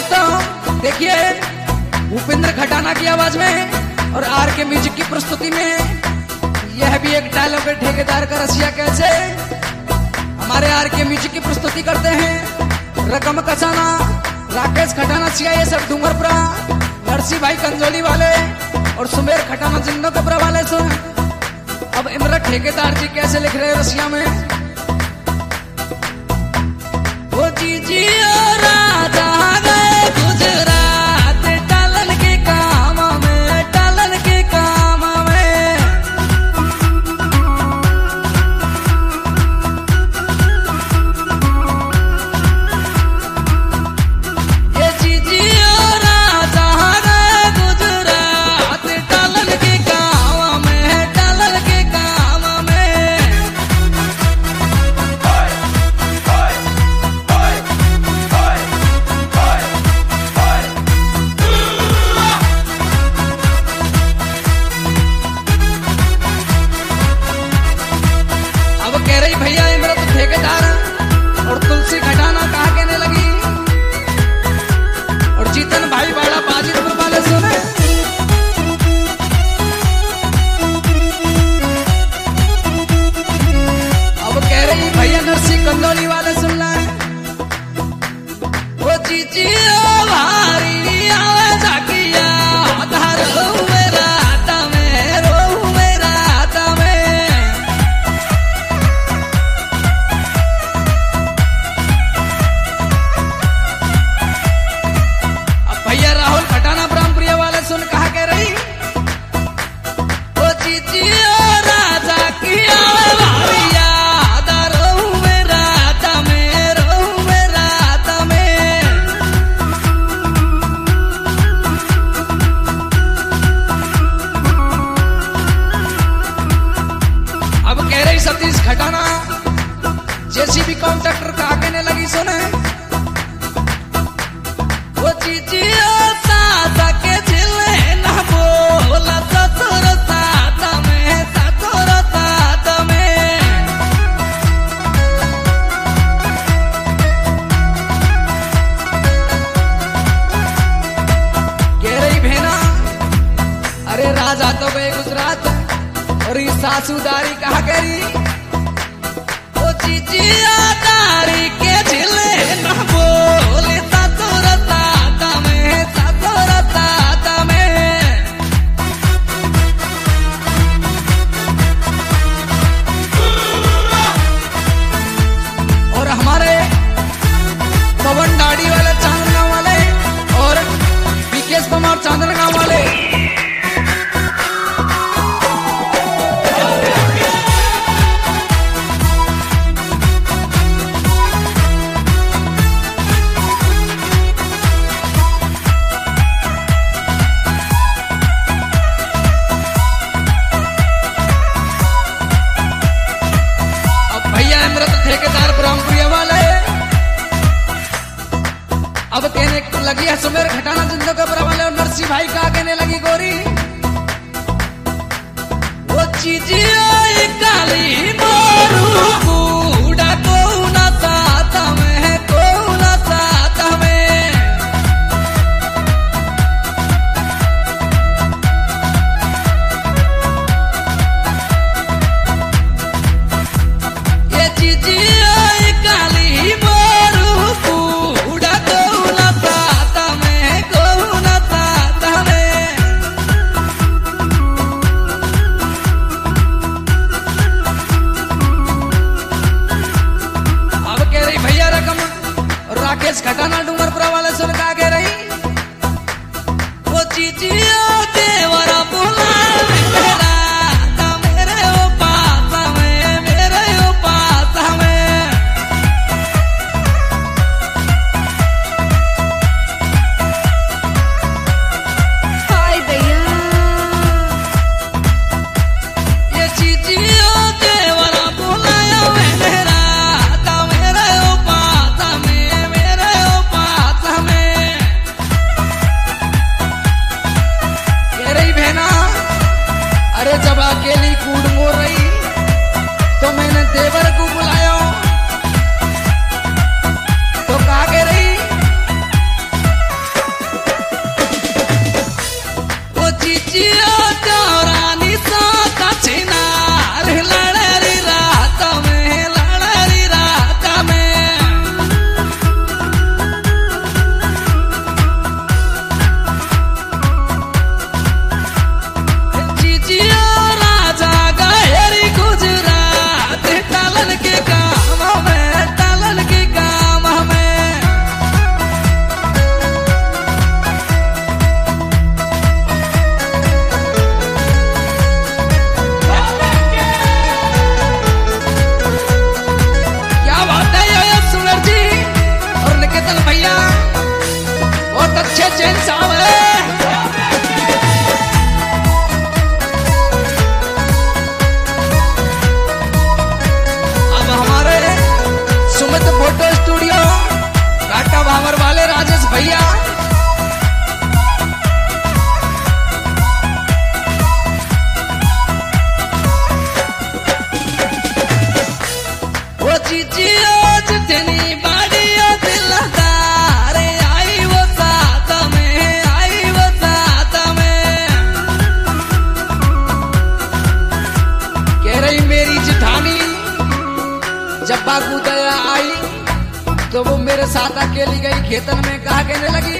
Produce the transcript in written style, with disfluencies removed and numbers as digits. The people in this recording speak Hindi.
दोस्तों देखिए भूपेंद्र खटाना की आवाज में और आर के म्यूजिक की प्रस्तुति में यह भी एक डायलॉग है ठेकेदार का रसिया कैसे हमारे आर के म्यूजिक की प्रस्तुति करते हैं रकम कसाना राकेश खटाना छिया ये सब डूंगरपुरा नरसी भाई कंजोली वाले और सुमेर खटाना जिंदोकपुरा वाले सो अब इमरत ठेकेदार जी कैसे लिख रहे हैं रसिया में वो जी राजा गए गुजरात टालन के काम में टालन के काम में ये जी राजा गए गुजरात टालन के काम में टालन के काम में कह रही भैया इमरत ठेकेदार और तुलसी खटाना कहा कहने लगी और जीतन भाई बाड़ा बाजीपुर वाले सुने अब कह रही भैया नरसी कंदोली वाले सुन रहे वो जीजी भारी आवाज किया धार मेरा हाथा में रो मेरा हाथा में भैया राहुल खटाना ब्रह्मप्रिया वाले सुन कहा कह रही ओ जीजी राजा की भारिया रहू मेरा हाथा में रहू मेरा हाथा में अब कह रही सतीश खटाना जेसीबी कॉन्ट्रैक्टर कहा कहने लगी सुने वो जीजी सासा के झिले ना बोला ससुर साथ में कह रही भेना अरे राजा तो गए गुजरात और ये सासूदारी कहा कह रही वो जीजी दारी के झिले ना बोले पवन डाड़ी वाले चांदनगांव वाले और विकेश कुमार चांदनगांव वाले अब भैया इमरत ठेकेदार ब्रह्मपुरिया वाले अब कहने लगी है सुमेर खटाना जिंदोकपुरा वाले और नरसी भाई का कहने लगी गोरी वो चीजी काली मोरू कूड़ा को ना साथ में को ना साथ में ये चीजी काली मोरू कूड़ा को ना साथ में को हुसैन साहब है। अब हमारे सुमित फोटो स्टूडियो काटा भावर वाले राजेश भैया, वो चीची आज तेनी बाड़िया दिलदार आई वो साथ में, आई वो साथ में। कह रही मेरी जिठानी जब बाबू दया आई तो वो मेरे साथ अकेली गई खेतन में, कहा कहने लगी